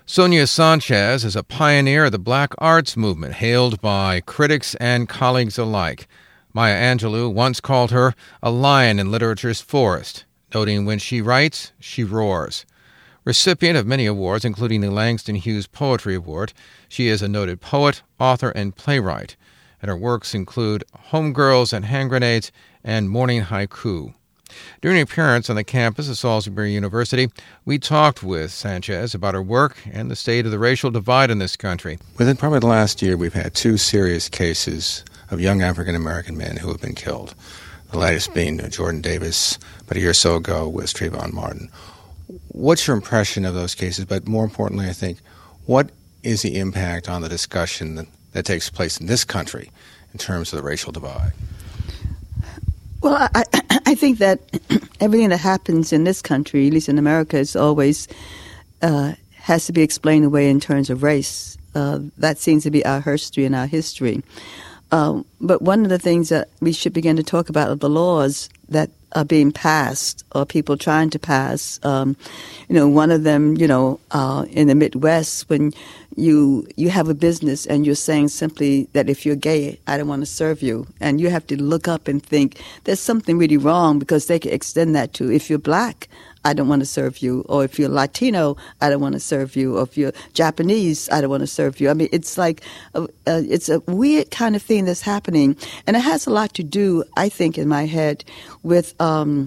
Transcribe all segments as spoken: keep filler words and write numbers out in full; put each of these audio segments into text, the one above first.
Sonia Sanchez is a pioneer of the black arts movement, hailed by critics and colleagues alike. Maya Angelou once called her a lion in literature's forest, noting when she writes, she roars. Recipient of many awards, including the Langston Hughes Poetry Award, she is a noted poet, author, and playwright, and her works include Homegirls and Hand Grenades and Morning Haiku. During an appearance on the campus of Salisbury University, we talked with Sanchez about her work and the state of the racial divide in this country. Within probably the last year, we've had two serious cases of young African-American men who have been killed. The latest being Jordan Davis, about a year or so ago, was Trayvon Martin. What's your impression of those cases? But more importantly, I think, what is the impact on the discussion that, that takes place in this country in terms of the racial divide? Well, I, I think that everything that happens in this country, at least in America, is always uh, has to be explained away in terms of race. Uh, that seems to be our history and our history. Um, but one of the things that we should begin to talk about are the laws that are being passed or people trying to pass. Um, you know, one of them, you know, uh, in the Midwest, when you you have a business and you're saying simply that if you're gay, I don't want to serve you. And you have to look up and think there's something really wrong, because they can extend that to if you're black, I don't want to serve you. Or if you're Latino, I don't want to serve you. Or if you're Japanese, I don't want to serve you. I mean, it's like, a, uh, it's a weird kind of thing that's happening. And it has a lot to do, I think, in my head with um,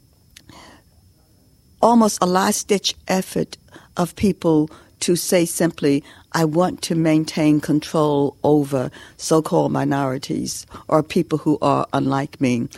almost a last-ditch effort of people to say simply, I want to maintain control over so-called minorities or people who are unlike me.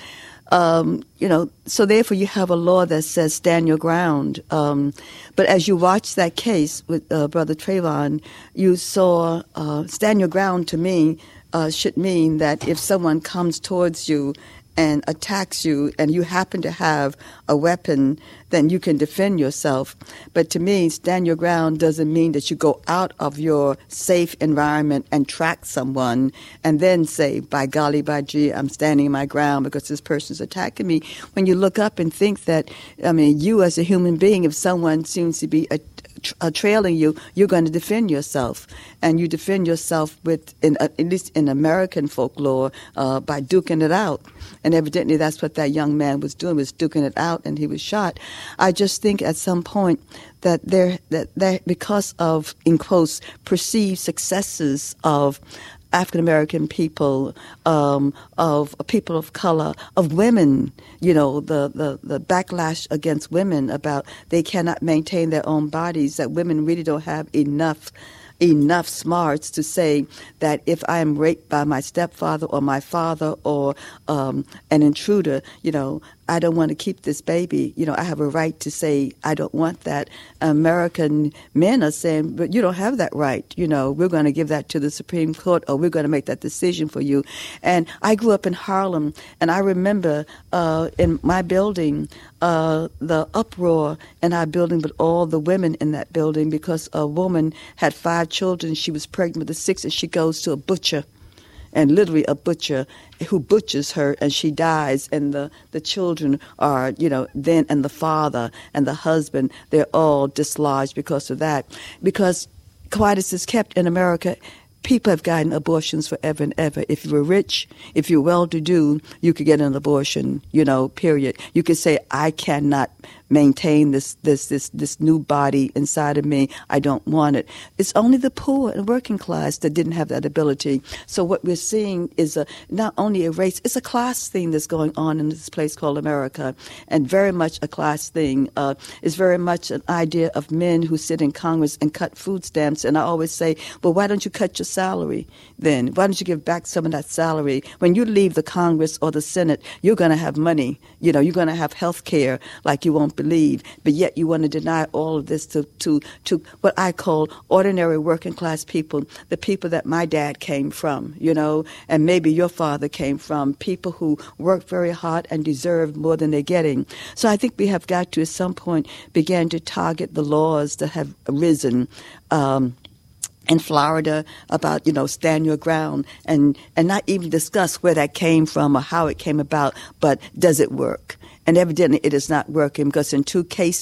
Um, you know, so therefore you have a law that says stand your ground. Um, but as you watch that case with uh, Brother Trayvon, you saw uh, stand your ground to me uh, should mean that if someone comes towards you and attacks you and you happen to have a weapon, then you can defend yourself. But to me, stand your ground doesn't mean that you go out of your safe environment and track someone and then say, by golly, by gee, I'm standing my ground because this person's attacking me. When you look up and think that, I mean, you as a human being, if someone seems to be a Uh, trailing you, you're going to defend yourself, and you defend yourself with, in, uh, at least in American folklore, uh, by duking it out. And evidently, that's what that young man was doing, was duking it out, and he was shot. I just think at some point that there, that there, because of, in quotes, perceived successes of African-American people, um, of people of color, of women, you know, the, the, the backlash against women about they cannot maintain their own bodies, that women really don't have enough enough smarts to say that if I am raped by my stepfather or my father or um, an intruder, you know, I don't want to keep this baby. You know, I have a right to say I don't want that. American men are saying, but you don't have that right. You know, we're going to give that to the Supreme Court, or we're going to make that decision for you. And I grew up in Harlem, and I remember uh, in my building, uh, the uproar in our building with all the women in that building, because a woman had five children. She was pregnant with the sixth, and she goes to a butcher. And literally a butcher who butchers her, and she dies, and the, the children are, you know, then, and the father and the husband, they're all dislodged because of that. Because quiet as is kept in America, people have gotten abortions forever and ever. If you were rich, if you're well-to-do, you could get an abortion, you know, period. You could say, I cannot maintain this this this this new body inside of me. I don't want it. It's only the poor and working class that didn't have that ability. So what we're seeing is a not only a race, it's a class thing that's going on in this place called America, and very much a class thing. Uh, it's very much an idea of men who sit in Congress and cut food stamps. And I always say, well, why don't you cut your salary then? Why don't you give back some of that salary? When you leave the Congress or the Senate, you're going to have money. You know, you're going to have health care like you won't believe, but yet you want to deny all of this to, to, to what I call ordinary working class people, the people that my dad came from, you know, and maybe your father came from, people who work very hard and deserve more than they're getting. So I think we have got to, at some point, begin to target the laws that have arisen um, in Florida about, you know, stand your ground, and, and not even discuss where that came from or how it came about, but does it work? And evidently it is not working, because in two cases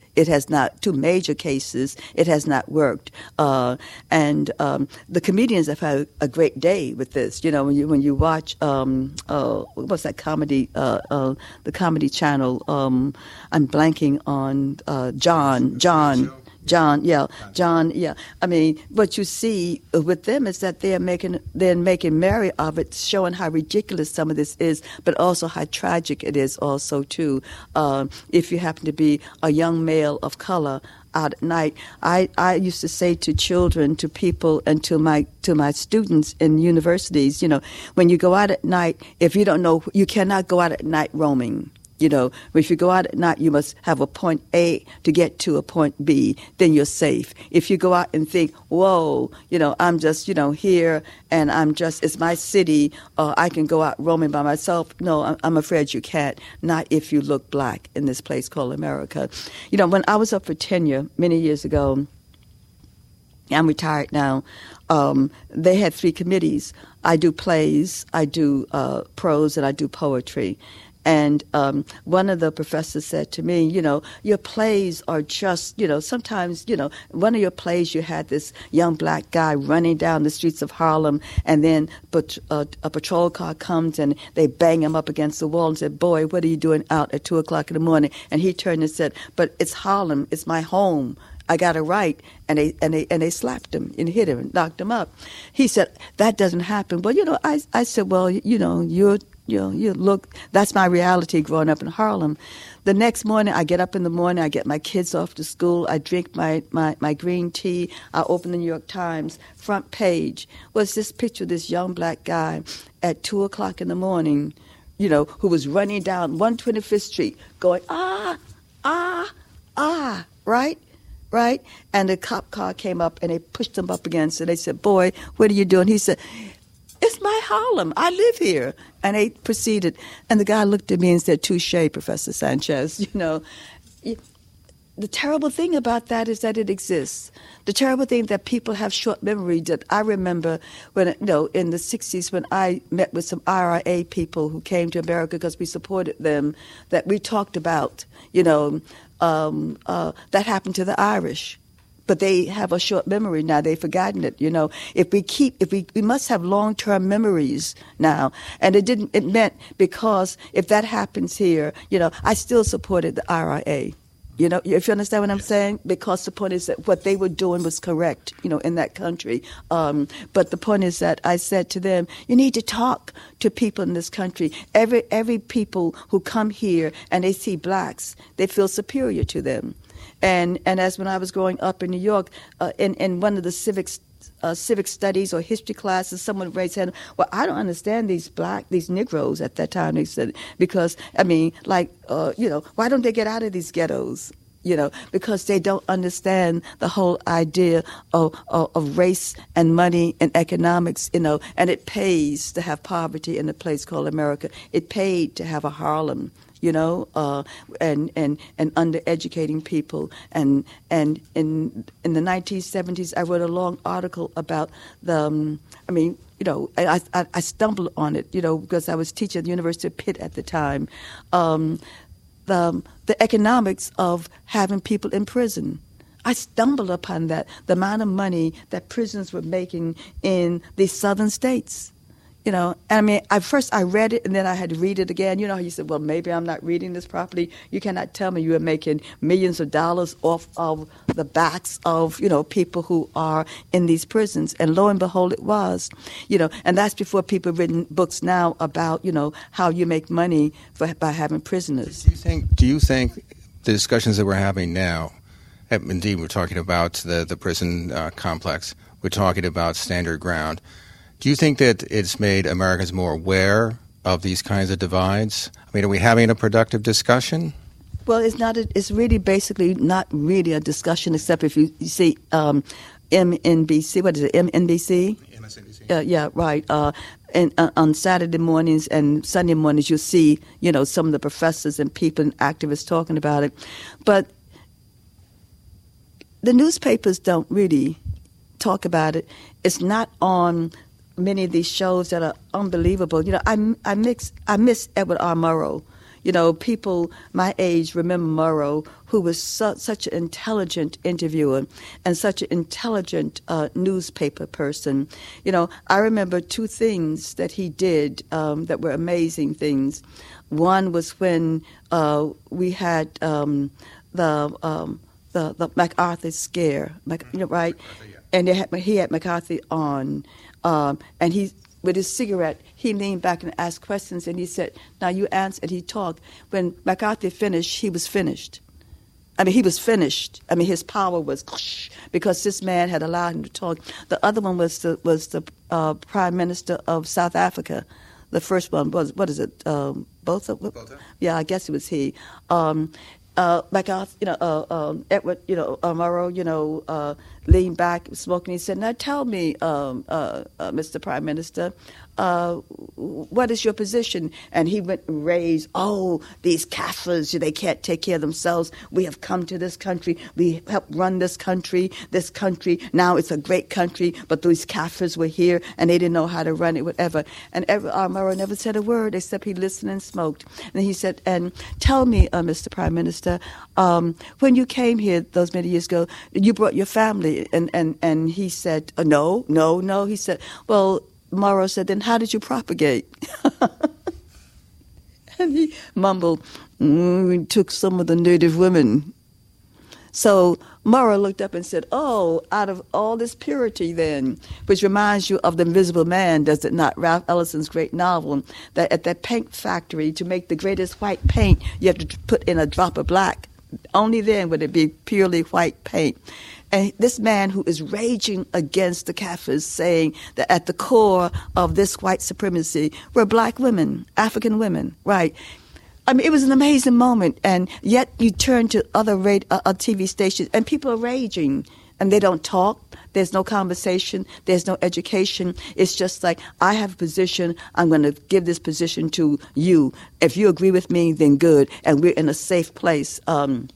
It has not, two major cases, it has not worked. Uh, and um, the comedians have had a great day with this. You know, when you when you watch, um, uh, what's that comedy, uh, uh, the comedy channel, um, I'm blanking on uh, John, John. John, yeah, John, yeah. I mean, what you see with them is that they're making they're making merry of it, showing how ridiculous some of this is, but also how tragic it is also, too. Um, if you happen to be a young male of color out at night, I, I used to say to children, to people, and to my to my students in universities, you know, when you go out at night, if you don't know, you cannot go out at night roaming. You know, if you go out at night, you must have a point A to get to a point B, then you're safe. If you go out and think, whoa, you know, I'm just, you know, here and I'm just, it's my city, or I can go out roaming by myself. No, I'm, I'm afraid you can't, not if you look black in this place called America. You know, when I was up for tenure many years ago, I'm retired now, um, they had three committees. I do plays, I do uh, prose, and I do poetry. And um, one of the professors said to me, you know, your plays are just, you know, sometimes, you know, one of your plays you had this young black guy running down the streets of Harlem, and then but, uh, a patrol car comes and they bang him up against the wall and said, boy, what are you doing out at two o'clock in the morning? And he turned and said, but it's Harlem, it's my home. I got a right, and they and they and they slapped him and hit him and knocked him up. He said, that doesn't happen. Well, you know, I I said, well, you know, you're You know, you look, that's my reality growing up in Harlem. The next morning, I get up in the morning, I get my kids off to school, I drink my, my, my green tea, I open the New York Times, front page was this picture of this young black guy at two o'clock in the morning, you know, who was running down one hundred twenty-fifth Street going, ah, ah, ah, right? Right? And the cop car came up and they pushed him up against it. They said, boy, what are you doing? He said, it's my Harlem. I live here. And they proceeded. And the guy looked at me and said, touche, Professor Sanchez. You know, the terrible thing about that is that it exists. The terrible thing that people have short memory. That I remember when, you know, in the sixties when I met with some I R A people who came to America because we supported them, that we talked about, you know, um, uh, that happened to the Irish. But they have a short memory now. They've forgotten it. You know, if we keep, if we, we must have long-term memories now. And it didn't. It meant because if that happens here, you know, I still supported the I R A. You know, if you understand what I'm saying, because the point is that what they were doing was correct. You know, in that country. Um, but the point is that I said to them, you need to talk to people in this country. Every every people who come here and they see blacks, they feel superior to them. And and as when I was growing up in New York, uh, in, in one of the civics, uh, civic studies or history classes, someone raised hand, well, I don't understand these black, these Negroes at that time, they said, because, I mean, like, uh, you know, why don't they get out of these ghettos? You know, because they don't understand the whole idea of, of, of race and money and economics, you know, and it pays to have poverty in a place called America. It paid to have a Harlem. You know, uh, and and and undereducating people, and and in in the nineteen seventies, I wrote a long article about the. Um, I mean, you know, I, I I stumbled on it, you know, because I was teaching at the University of Pitt at the time. Um, the the economics of having people in prison. I stumbled upon that, the amount of money that prisons were making in the southern states. You know, I mean, I first I read it and then I had to read it again. You know, you said, well, maybe I'm not reading this properly. You cannot tell me you are making millions of dollars off of the backs of, you know, people who are in these prisons. And lo and behold, it was, you know, and that's before people have written books now about, you know, how you make money for, by having prisoners. Do you think, do you think the discussions that we're having now, indeed, we're talking about the, the prison uh, complex, we're talking about Standard Ground, do you think that it's made Americans more aware of these kinds of divides? I mean, are we having a productive discussion? Well, it's not. A, it's really basically not really a discussion, except if you, you see um, M N B C. What is it? M N B C. M S N B C. Uh, yeah, right. Uh, and uh, on Saturday mornings and Sunday mornings, you'll see, you know, some of the professors and people and activists talking about it, but the newspapers don't really talk about it. It's not on many of these shows that are unbelievable. You know, I, I, mix, I miss Edward R. Murrow. You know, people my age remember Murrow, who was su- such an intelligent interviewer and such an intelligent uh, newspaper person. You know, I remember two things that he did um, that were amazing things. One was when uh, we had um, the, um, the the MacArthur scare, Mac, you know, right? And they had, he had McCarthy on, um, and he, with his cigarette, he leaned back and asked questions, and he said, now you answer, and he talked. When McCarthy finished, he was finished. I mean, he was finished. I mean, his power was because this man had allowed him to talk. The other one was the was the uh, Prime Minister of South Africa. The first one was, what is it, um, both of them? Yeah, I guess it was he. Um, uh, MacArthur, you know, uh, um, Edward, you know, uh, Murrow, you know, uh, leaned back, smoking. He said, now tell me, um, uh, uh, Mister Prime Minister, uh, what is your position? And he went and raised, oh, these Kafirs, they can't take care of themselves. We have come to this country. We helped run this country. This country, now it's a great country, but these Kafirs were here, and they didn't know how to run it, whatever. And Edward R. Murrow never said a word except he listened and smoked. And he said, and tell me, uh, Mister Prime Minister, um, when you came here those many years ago, you brought your family. And, and, and he said, uh, no, no, no. He said, well, Murrow said, then how did you propagate? And he mumbled, mm, we took some of the native women. So Murrow looked up and said, oh, out of all this purity then, which reminds you of The Invisible Man, does it not? Ralph Ellison's great novel, that at that paint factory, to make the greatest white paint, you have to put in a drop of black. Only then would it be purely white paint. And this man who is raging against the Kafirs, saying that at the core of this white supremacy were black women, African women, right? I mean, it was an amazing moment. And yet you turn to other radio, uh, T V stations, and people are raging, and they don't talk. There's no conversation. There's no education. It's just like, I have a position. I'm going to give this position to you. If you agree with me, then good. And we're in a safe place. Um,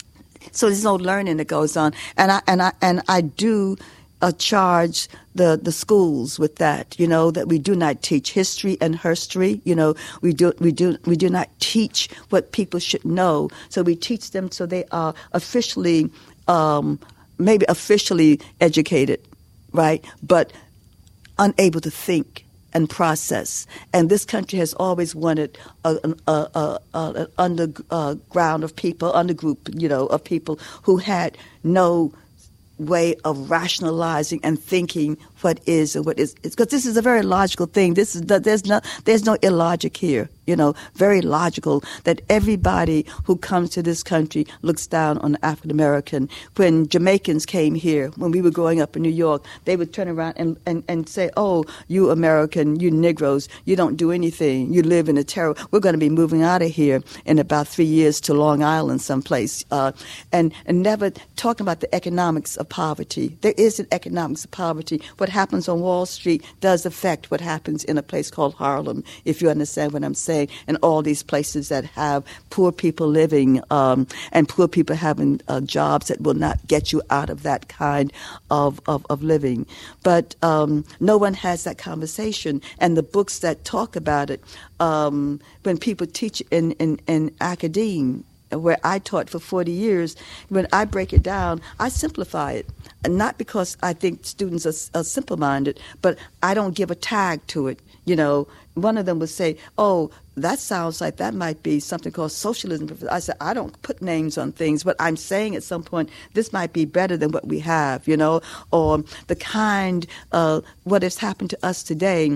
so there's no learning that goes on. And I and I and I do uh, charge the the schools with that. You know, that we do not teach history and herstory. You know, we do we do we do not teach what people should know. So we teach them so they are officially. Um, maybe officially educated, right, but unable to think and process. And this country has always wanted a, a, a, a, an underground of people, undergroup, you know, of people who had no way of rationalizing and thinking what is and what is, because this is a very logical thing. This is there's no there's no illogic here. You know, very logical that everybody who comes to this country looks down on the African American. When Jamaicans came here, when we were growing up in New York, they would turn around and, and, and say, oh, you American, you Negroes, you don't do anything. You live in a terror. We're going to be moving out of here in about three years to Long Island someplace. Uh, and, and never talking about the economics of poverty. There is an economics of poverty. What happens on Wall Street does affect what happens in a place called Harlem, if you understand what I'm saying. And all these places that have poor people living um, and poor people having uh, jobs that will not get you out of that kind of, of, of living. But um, no one has that conversation. And the books that talk about it, um, when people teach in, in, in academia, where I taught for forty years, when I break it down, I simplify it. And not because I think students are, are simple-minded, but I don't give a tag to it. You know, one of them would say, oh, that sounds like that might be something called socialism. I said, I don't put names on things, but I'm saying at some point, this might be better than what we have, you know, or the kind, uh, what has happened to us today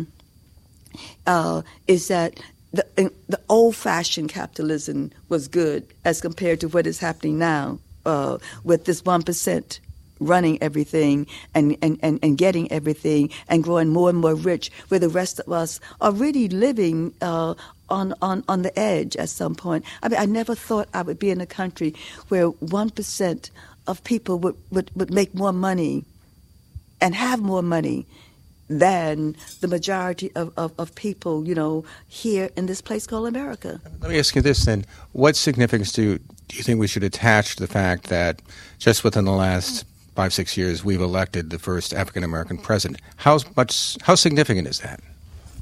uh, is that The, the old-fashioned capitalism was good as compared to what is happening now uh, with this one percent running everything and, and, and, and getting everything and growing more and more rich, where the rest of us are really living uh, on, on, on the edge at some point. I mean, I never thought I would be in a country where one percent of people would, would, would make more money and have more money than the majority of, of, of people, you know, here in this place called America. Let me ask you this then. What significance do, do you think we should attach to the fact that just within the last five, six years, we've elected the first African-American president? How much, how significant is that?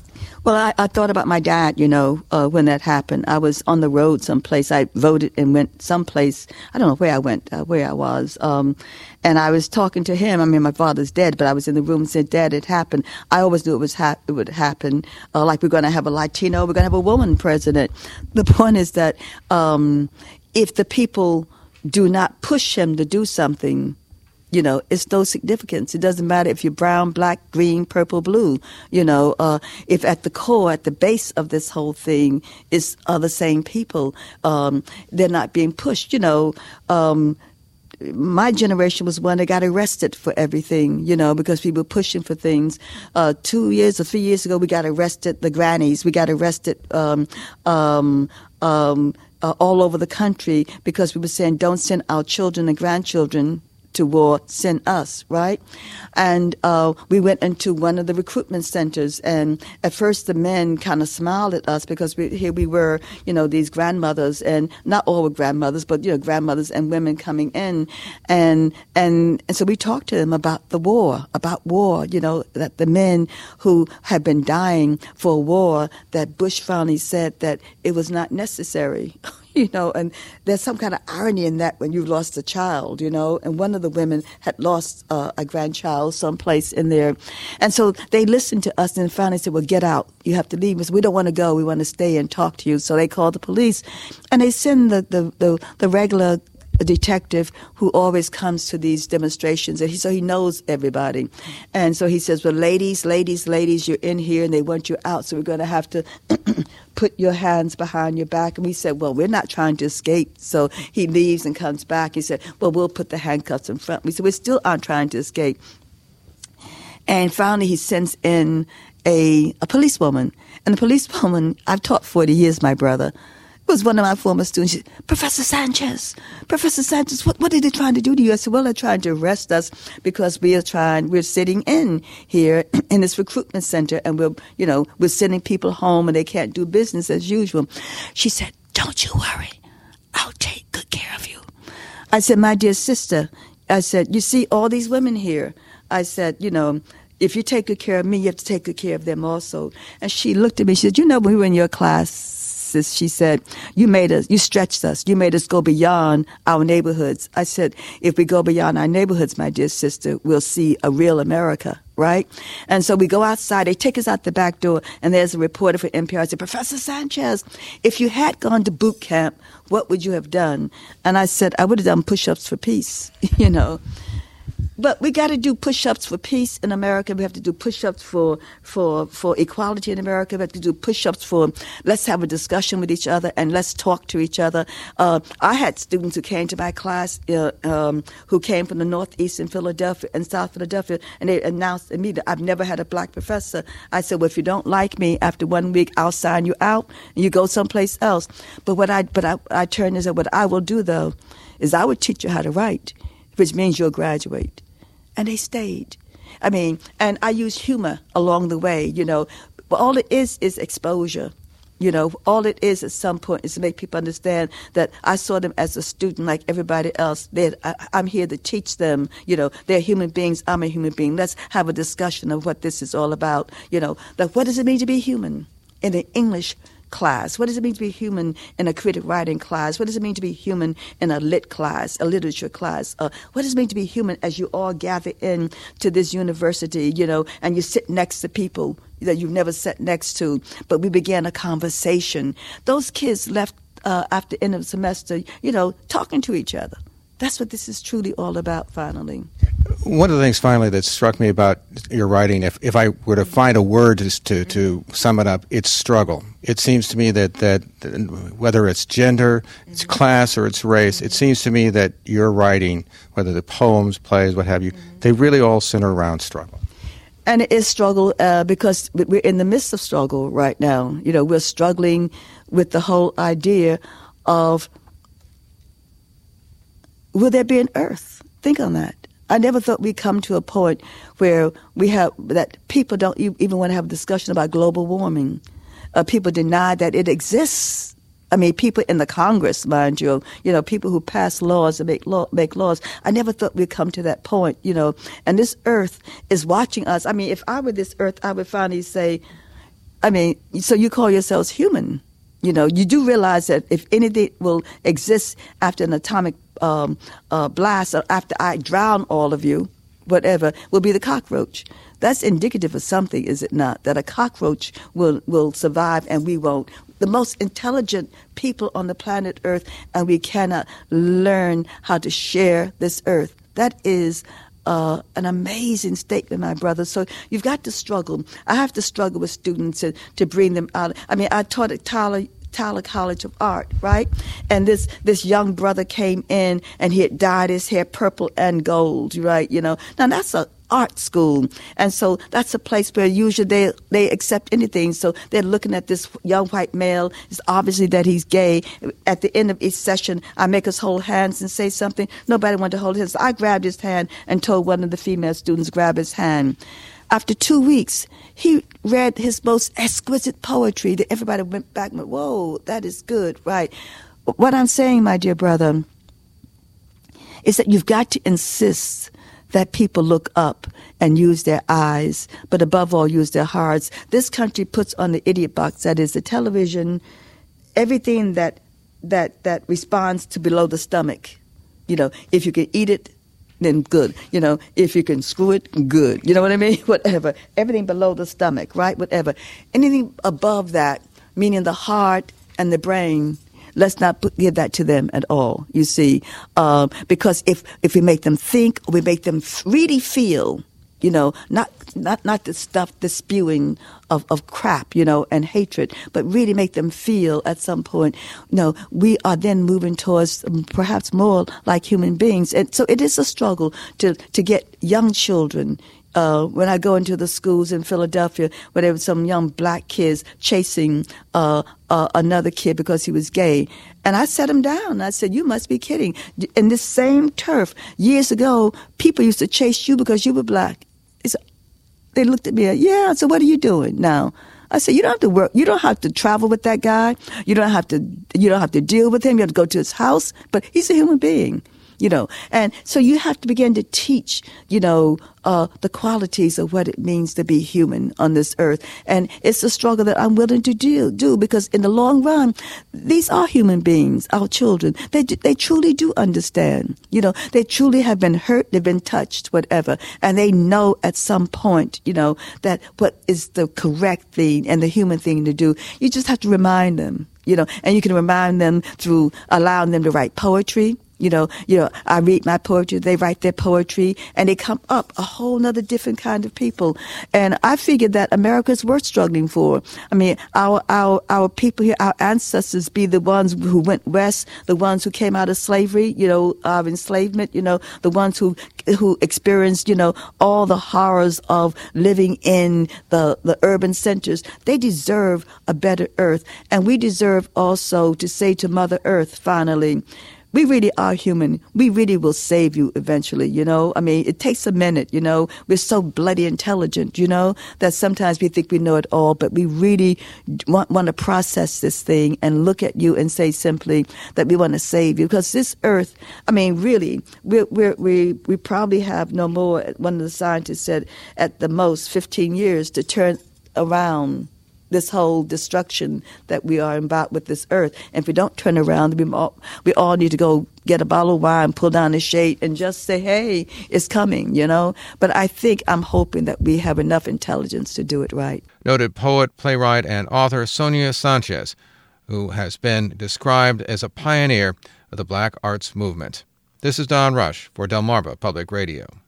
Well, I, I thought about my dad, you know, uh, when that happened. I was on the road someplace. I voted and went someplace. I don't know where I went, uh, where I was. Um, and I was talking to him. I mean, my father's dead, but I was in the room and said, Dad, it happened. I always knew it was ha- it would happen. Uh, like we're going to have a Latino, we're going to have a woman president. The point is that um, if the people do not push him to do something, you know, it's no significance. It doesn't matter if you're brown, black, green, purple, blue. You know, uh, if at the core, at the base of this whole thing is are the same people, um, they're not being pushed. You know, um, my generation was one that got arrested for everything, you know, because we were pushing for things. Uh, two years or three years ago, we got arrested, the grannies. We got arrested um, um, um, uh, all over the country because we were saying, don't send our children and grandchildren to war, send us, right? And uh, we went into one of the recruitment centers, and at first the men kind of smiled at us because we, here we were, you know, these grandmothers, and not all were grandmothers, but, you know, grandmothers and women coming in. And, and, and so we talked to them about the war, about war, you know, that the men who had been dying for a war, that Bush finally said that it was not necessary. You know, and there's some kind of irony in that when you've lost a child, you know, and one of the women had lost uh, a grandchild someplace in there. And so they listened to us and finally said, well, get out. You have to leave. We said, we don't want to go. We want to stay and talk to you. So they called the police, and they send the, the, the, the regular detective who always comes to these demonstrations, and he, so he knows everybody. And so he says, well, ladies, ladies, ladies, you're in here and they want you out, so we're going to have to put your hands behind your back. And we said, well, we're not trying to escape. So he leaves and comes back. He said, well, we'll put the handcuffs in front. We said, we still aren't trying to escape. And finally he sends in a, a policewoman. And the policewoman, I've taught forty years, my brother, was one of my former students. She said, Professor Sanchez, Professor Sanchez, what, what are they trying to do to you? I said, well, they're trying to arrest us because we are trying, we're sitting in here in this recruitment center, and we're, you know, we're sending people home and they can't do business as usual. She said, don't you worry. I'll take good care of you. I said, my dear sister, I said, you see all these women here. I said, you know, if you take good care of me, you have to take good care of them also. And she looked at me, she said, you know, when we were in your class, she said, you made us, you stretched us, you made us go beyond our neighborhoods. I said, if we go beyond our neighborhoods, my dear sister, we'll see a real America, right? And so we go outside, they take us out the back door, and there's a reporter for N P R. I said, Professor Sanchez, if you had gone to boot camp, what would you have done? And I said, I would have done push-ups for peace, you know. But we got to do push-ups for peace in America. We have to do push-ups for, for, for equality in America. We have to do push-ups for let's have a discussion with each other and let's talk to each other. Uh, I had students who came to my class uh, um, who came from the Northeast in Philadelphia and South Philadelphia, and they announced to me that I've never had a black professor. I said, well, if you don't like me, after one week, I'll sign you out and you go someplace else. But what I, but I, I turned and said, what I will do, though, is I would teach you how to write, which means you'll graduate. And they stayed. I mean, and I use humor along the way, you know. But all it is is exposure. You know, all it is at some point is to make people understand that I saw them as a student like everybody else. I, I'm here to teach them, you know, they're human beings, I'm a human being. Let's have a discussion of what this is all about. You know, like what does it mean to be human in an English class? What does it mean to be human in a creative writing class? What does it mean to be human in a lit class, a literature class? Uh, what does it mean to be human as you all gather in to this university, you know, and you sit next to people that you've never sat next to, but we began a conversation. Those kids left uh, after the end of the semester, you know, talking to each other. That's what this is truly all about, finally. One of the things, finally, that struck me about your writing, if, if I were to find a word to, to, to sum it up, it's struggle. It seems to me that, that whether it's gender, it's class, or it's race, it seems to me that your writing, whether the poems, plays, what have you, they really all center around struggle. And it is struggle uh, because we're in the midst of struggle right now. You know, we're struggling with the whole idea of, will there be an earth? Think on that. I never thought we'd come to a point where we have that people don't even want to have a discussion about global warming. Uh, people deny that it exists. I mean, people in the Congress, mind you, you know, people who pass laws and make law, make laws. I never thought we'd come to that point, you know. And this earth is watching us. I mean, if I were this earth, I would finally say, I mean, so you call yourselves human. You know, you do realize that if anything will exist after an atomic um, uh, blast or after I drown all of you, whatever, will be the cockroach. That's indicative of something, is it not? That a cockroach will, will survive and we won't. The most intelligent people on the planet Earth, and we cannot learn how to share this earth. That is uh, an amazing statement, my brother. So you've got to struggle. I have to struggle with students to, to bring them out. I mean, I taught at Tyler Tyler College of Art, right? And this this young brother came in and he had dyed his hair purple and gold, right? You know, now that's a art school, and so that's a place where usually they they accept anything. So they're looking at this young white male. It's obviously that he's gay. At the end of each session, I make us hold hands and say something. Nobody wanted to hold hands. So I grabbed his hand and told one of the female students grab his hand. After two weeks, he read his most exquisite poetry that everybody went back and went, whoa, that is good, right? What I'm saying, my dear brother, is that you've got to insist that people look up and use their eyes, but above all, use their hearts. This country puts on the idiot box, that is the television, everything that that that responds to below the stomach. You know, if you can eat it, then good. You know, if you can screw it, good. You know what I mean? Whatever. Everything below the stomach, right? Whatever. Anything above that, meaning the heart and the brain, let's not put, give that to them at all, you see. Um, because if, if we make them think, or we make them really feel, you know, not not not the stuff, the spewing of, of crap, you know, and hatred, but really make them feel at some point, you know, we are then moving towards perhaps more like human beings. And so it is a struggle to, to get young children. Uh, when I go into the schools in Philadelphia, where there were some young black kids chasing uh, uh, another kid because he was gay. And I sat him down. I said, you must be kidding. In this same turf, years ago, people used to chase you because you were black. It's, they looked at me, yeah, so what are you doing now? I said, you don't have to work. You don't have to travel with that guy. You don't have to, you don't have to deal with him. You have to go to his house. But he's a human being. You know, and so you have to begin to teach, you know, uh, the qualities of what it means to be human on this earth. And it's a struggle that I'm willing to do, do because in the long run, these are human beings, our children. They they truly do understand. You know, they truly have been hurt, they've been touched, whatever. And they know at some point, you know, that what is the correct thing and the human thing to do. You just have to remind them, you know, and you can remind them through allowing them to write poetry. You know, you know, I read my poetry, they write their poetry, and they come up a whole nother different kind of people. And I figured that America is worth struggling for. I mean, our, our, our people here, our ancestors be the ones who went west, the ones who came out of slavery, you know, of enslavement, you know, the ones who, who experienced, you know, all the horrors of living in the, the urban centers. They deserve a better earth. And we deserve also to say to Mother Earth, finally, we really are human. We really will save you eventually, you know. I mean, it takes a minute, you know. We're so bloody intelligent, you know, that sometimes we think we know it all, but we really want, want to process this thing and look at you and say simply that we want to save you. Because this earth, I mean, really, we're, we're, we we probably have no more, one of the scientists said, at the most fifteen years to turn around this whole destruction that we are about with this earth. And if we don't turn around, we all, we all need to go get a bottle of wine, pull down the shade, and just say, hey, it's coming, you know? But I think I'm hoping that we have enough intelligence to do it right. Noted poet, playwright, and author Sonia Sanchez, who has been described as a pioneer of the Black Arts Movement. This is Don Rush for Delmarva Public Radio.